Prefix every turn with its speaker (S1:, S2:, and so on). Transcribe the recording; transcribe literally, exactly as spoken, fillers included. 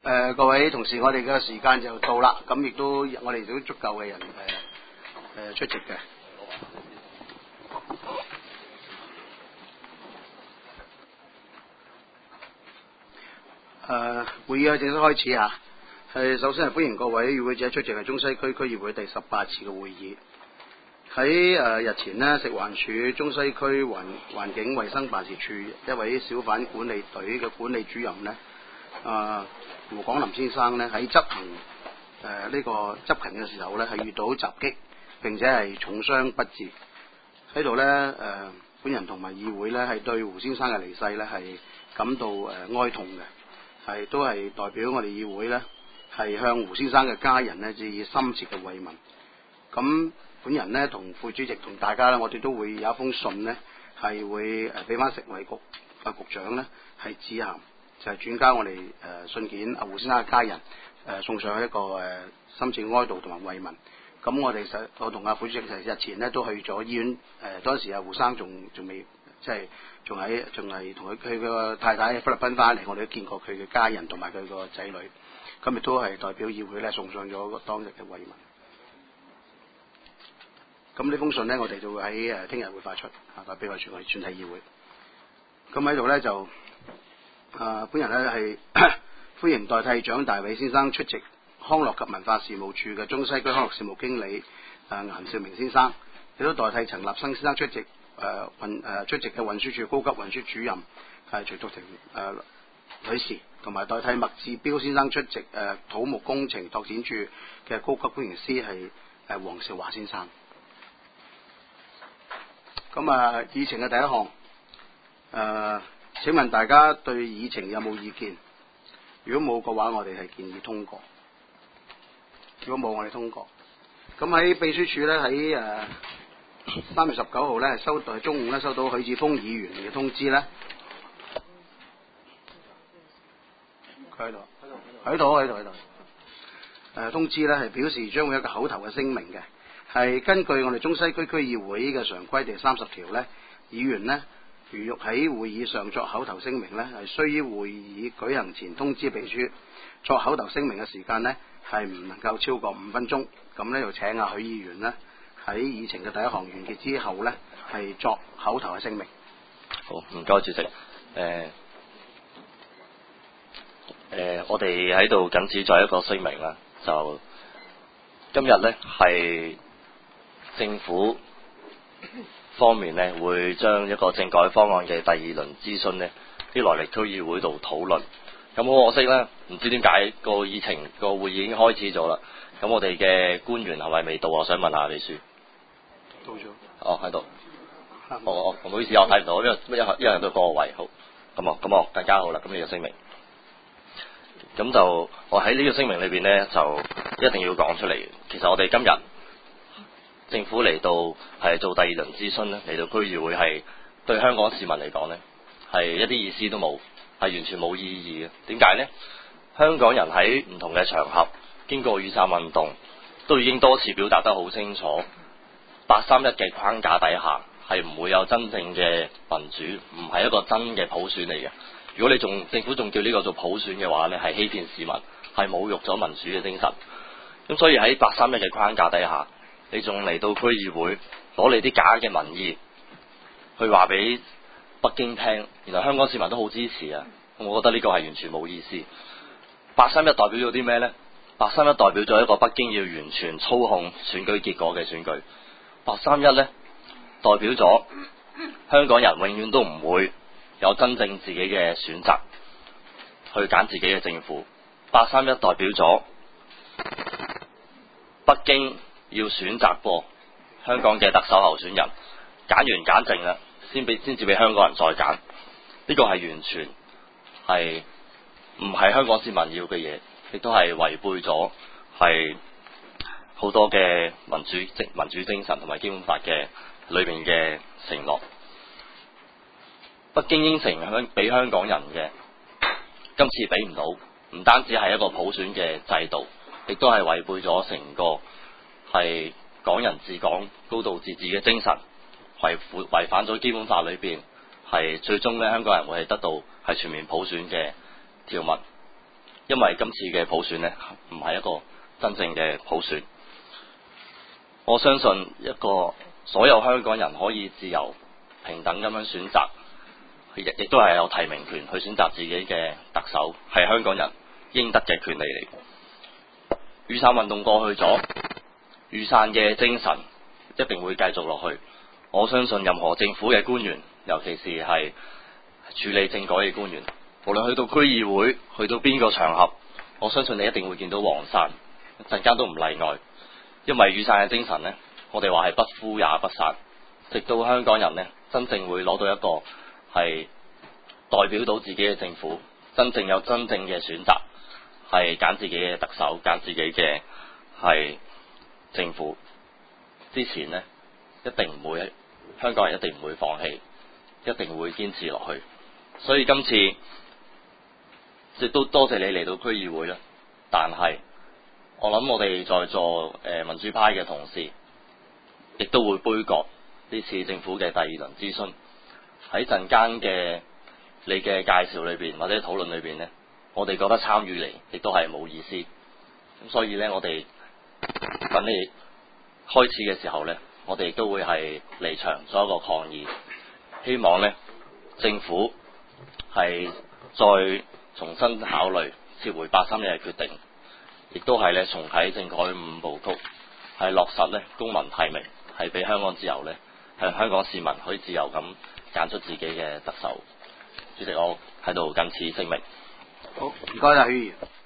S1: 誒各位同事，我哋嘅時間就到啦，咁亦都我哋都足夠嘅人誒誒出席嘅。誒會議正式開始嚇，係首先係歡迎各位與會者出席係中西區區議會第十八次嘅會議。喺誒日前呢，食環署中西區環環境衛生辦事處一位小販管理隊嘅管理主任呢，啊胡廣林先生呢，喺執行誒呢、呃這個執勤嘅時候呢，係遇到襲擊，並且係重傷不治。喺度呢，誒、呃，本人同埋議會呢，係對胡先生嘅離世呢，係感到誒、呃、哀痛嘅，係都係代表我哋議會呢，係向胡先生嘅家人呢，致以深切嘅慰問。咁本人呢，同副主席同大家呢，我哋都會有一封信呢，係會誒俾翻食衞局啊局長呢，係致函。就係轉交我哋誒、呃、信件啊胡先生嘅家人誒、呃、送上一個誒、呃、深切哀悼同埋慰問。咁我哋實我同阿副主席日前呢都去咗醫院誒，當、呃、時阿胡生仲仲未即係仲喺仲係同佢佢個太太菲律賓翻嚟，我哋都見過佢嘅家人同埋佢個仔女。咁亦都係代表議會咧送上咗當日嘅慰問。咁呢封信呢，我哋就會喺誒聽日會發出啊，代表我全我哋全體議會。咁喺度咧就。啊！本人咧係歡迎代替蔣大偉先生出席康樂及文化事務處嘅中西區康樂事務經理啊顏兆明先生，亦都代替陳立生先生出席誒運誒出席嘅運輸署高級運輸主任係徐淑婷誒女士，同埋代替麥志標先生出席誒、呃、土木工程拓展處嘅高級工程師係誒黃兆華先生。咁啊，議程嘅第一項誒。呃請問大家對議程有冇意見？如果冇嘅話，我哋係建議通過。如果冇，我哋通過。咁喺秘書處咧，喺誒三月十九號咧，收到中午咧收到許智峰議員嘅通知咧。佢喺度，喺度，喺度，喺度。誒通知咧係表示將會有一個口頭嘅聲明嘅，係根據我哋中西區區議會嘅常規第三十條咧，議員呢。如欲喺會議上作口頭聲明呢，係需於會議舉行前通知秘書。作口頭聲明嘅時間呢，係唔能夠超過五分鐘。咁呢，就請阿許議員呢，喺議程嘅第一項完結之後呢，係作口頭嘅聲明。
S2: 好，唔該主席。誒、呃、誒、呃，我哋喺度僅此作一個聲明啦。就今日呢，係政府方面呢，會將一個政改方案嘅第二輪諮詢呢，啲來歷區議會度討論。咁好可惜呢，唔知點解個議程個會議已經開始咗啦。咁我哋嘅官員係咪未到？我想問下李書。
S1: 到咗。
S2: 哦，喺度。我我唔好意思，我睇唔到，因為一一人都個位。好，咁我咁我更加好啦。咁呢個聲明。咁就我喺呢個聲明裏邊呢，就一定要講出嚟。其實我哋今日政府嚟到係做第二輪諮詢咧，嚟到區議會係對香港市民嚟講呢，係一啲意思都冇，係完全冇意義嘅。點解呢？香港人喺唔同嘅場合經過雨傘運動，都已經多次表達得好清楚，八三一嘅框架底下係唔會有真正嘅民主，唔係一個真嘅普選嚟嘅。如果你仲政府仲叫呢個做普選嘅話呢，係欺騙市民，係侮辱咗民主嘅精神。咁所以喺八三一嘅框架底下，你仲嚟到區議會攞你啲假嘅民意去話俾北京聽，原來香港市民都好支持啊！我覺得呢個係完全冇意思。八三一代表咗啲咩呢？八三一代表咗一個北京要完全操控選舉結果嘅選舉。八三一呢，代表咗香港人永遠都唔會有真正自己嘅選擇去揀自己嘅政府。八三一代表咗北京要選擇過香港嘅特首候選人，揀完揀剩啦，先俾先至俾香港人再揀。呢個係完全係唔係香港市民要嘅嘢，亦都係違背咗係好多嘅民主精民主精神同埋基本法嘅裏面嘅承諾。北京應承香俾香港人嘅，今次俾唔到，唔單止係一個普選嘅制度，亦都係違背咗成個係港人治港、高度自治嘅精神，違違反咗基本法裏邊係最終咧香港人會係得到係全面普選嘅條文。 因為今次嘅普選呢，唔係一個真正嘅普選。我相信一個所有香港人可以自由平等咁樣選擇，亦亦都係有提名權去選擇自己嘅特首，係香港人應得嘅權利嚟。雨傘運動過去咗，雨傘嘅精神一定會繼續落去。我相信任何政府嘅官員，尤其是係處理政改嘅官員，無論去到區議會，去到邊個場合，我相信你一定會見到黃傘，陣間都唔例外。因為雨傘嘅精神呢，我哋話係不呼也不散，直到香港人呢真正會攞到一個係代表到自己嘅政府，真正有真正嘅選擇，係揀自己嘅特首，揀自己嘅係政府之前呢，一定唔會，香港人一定唔會放棄，一定會堅持落去。所以今次亦都多謝你嚟到區議會啦，但係我諗我哋在座誒民主派嘅同事亦都會杯葛呢次政府嘅第二輪諮詢。喺陣間嘅你嘅介紹裏邊或者討論裏邊呢，我哋覺得參與嚟亦都係冇意思。咁所以呢，我哋等你開始嘅時候呢，我哋亦都會係離場做一個抗議，希望呢政府係再重新考慮撤回八三一嘅決定，亦都係咧重啟政改五部曲，係落實咧公民提名，係俾香港自由咧，係香港市民可以自由咁揀出自己嘅特首。主席，我喺度謹此聲明。
S1: 好，唔該晒，許議員。